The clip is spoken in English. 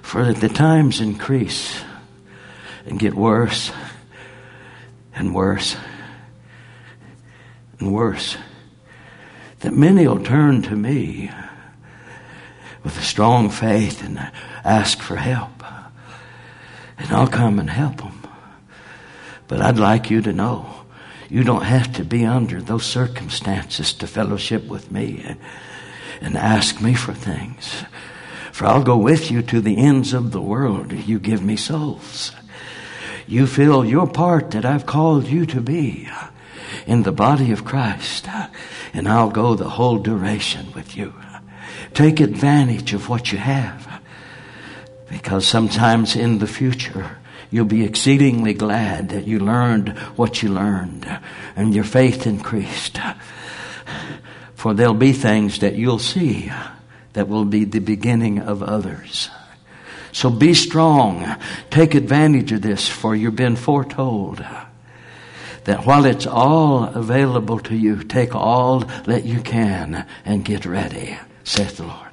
For the times increase and get worse and worse and worse, that many will turn to me with a strong faith and ask for help. And I'll come and help them. But I'd like you to know, you don't have to be under those circumstances to fellowship with me and ask me for things. For I'll go with you to the ends of the world. You give me souls. You feel your part that I've called you to be in the body of Christ. And I'll go the whole duration with you. Take advantage of what you have. Because sometimes in the future, you'll be exceedingly glad that you learned what you learned and your faith increased. For there'll be things that you'll see that will be the beginning of others. So be strong. Take advantage of this, for you've been foretold that while it's all available to you, take all that you can and get ready, saith the Lord.